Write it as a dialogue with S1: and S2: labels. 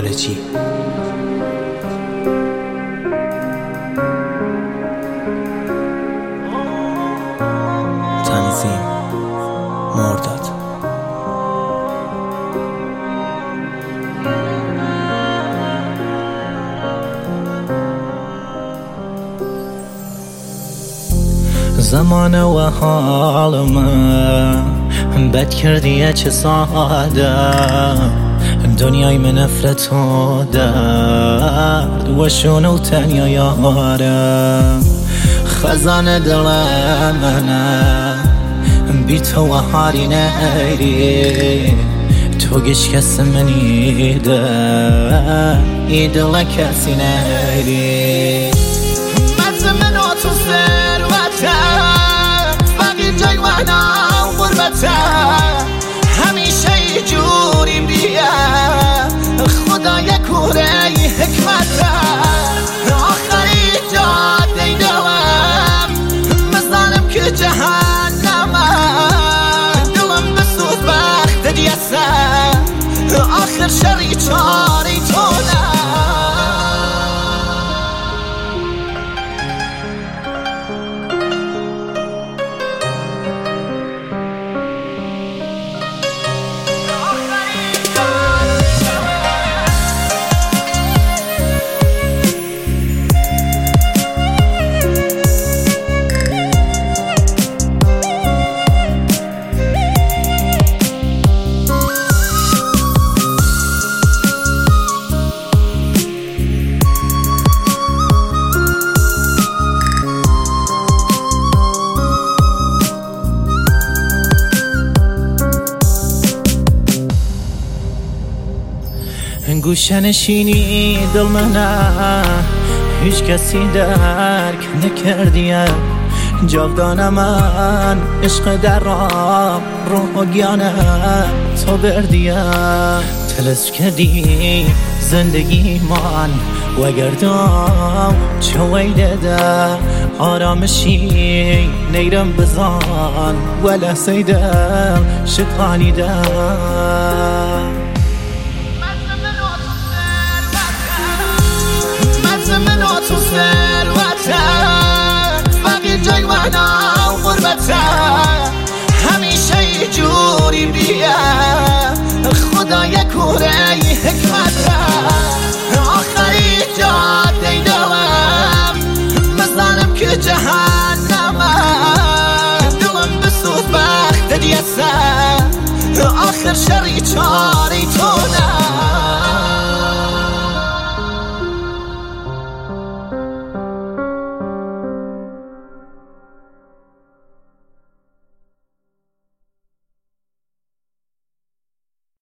S1: خارجی. تنظیم مرداد. زمان و حال من بد کردیه چه ساده، دنیای من نفرت و درد و شونه و تنیا یاره. خزانه دل منه بی تو و هاری نیری، تو گیش کس منیده ای دل کسی نیری.
S2: من و تو ثروته فقیر جای وحنا و غربته، همیشه ی جوریم دیگه خدا یک کوره حکمته. آخری جاده دوام مزانم که جهنمه، دلم بسود بخت دیسه آخر شری چاری تونه.
S1: گوشه نشینی دل منه هیچ کسی درک نکردیه، جاودانه من عشق در روح و گیانه تو بردیه. تلس کردی زندگی من و گردم چه ویده ده، آرامشی نیرم بزان و لحظه دل شقانی ده.
S2: من و تو ثروته فقیر جای وحنا و غربته، همیشه ی جوریم دیگه خدا یک کوره حکمته. آخری جاده دوام مزانم که جهنمه، دلم بسود بخت دیسه آخر شری چاری